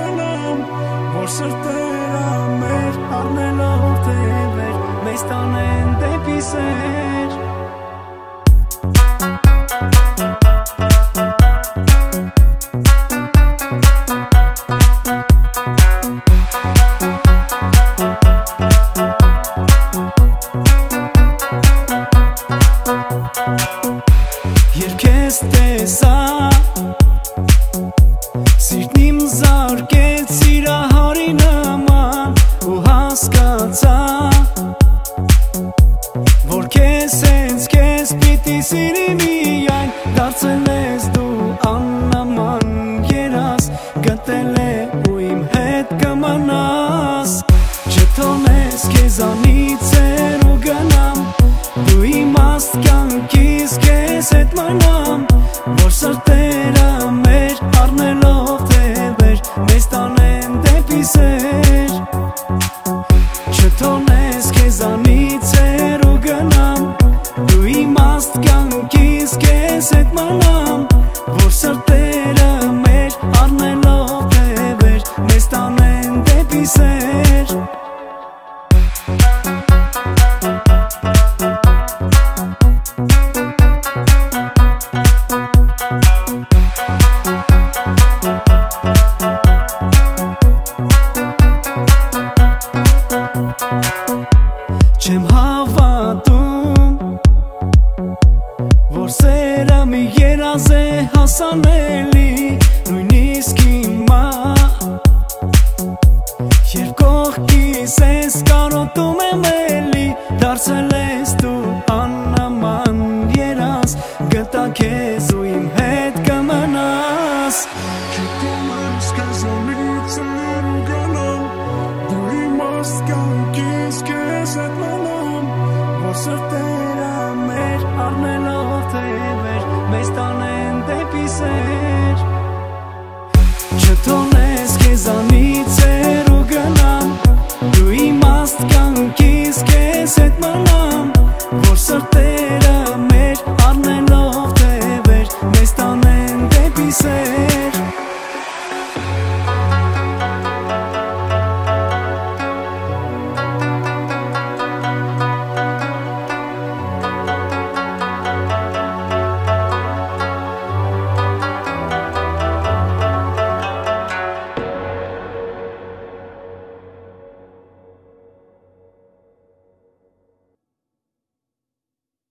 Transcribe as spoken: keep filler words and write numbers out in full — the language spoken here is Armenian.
գնամ, որ սրտերը մեր առնելով թևեր, մեզ տանեն դեպի սեր։ Երբ քեզ տեսա, սիրտն իմ զարկեց սիրահարի նման ու հասկացա, որ քեզ հենց քեզ պիտի սիրի միայն, դարձել ես դու աննման երաս, գտել է ու իմ հետ կմնաս, չթողնես քեզանից էր ու գնամ, դու իմաստ կյանքիս քեզ հետ մնամ, որ սրտերը մեր առնելով թևեր, մեզ տանեն դեպի սեր։ Չթողնես քեզանից էր ու գնամ, դու իմաստ կյանքիս քեզ հետ մնամ, որ սրտերը մեր առնելով թևեր, մեզ տանեն դեպի սեր։ Չեմ հավատում, որ սերը մի երազ է հասանելի, նույնիսկ հիմա, երբ կողքիս ես կարոտում եմ էլի, դարձել ես դու աննման երազ, գտա քեզ ու իմ հետ կմնաս։ Չթողնես քեզանից էր ու գնամ, դու իմաստ կյանքիս քեզ հետ մնամ, որ սրտերը մեր առնելով թևեր, մեզ տանեն դեպի սեր։ Չթողնես քեզանից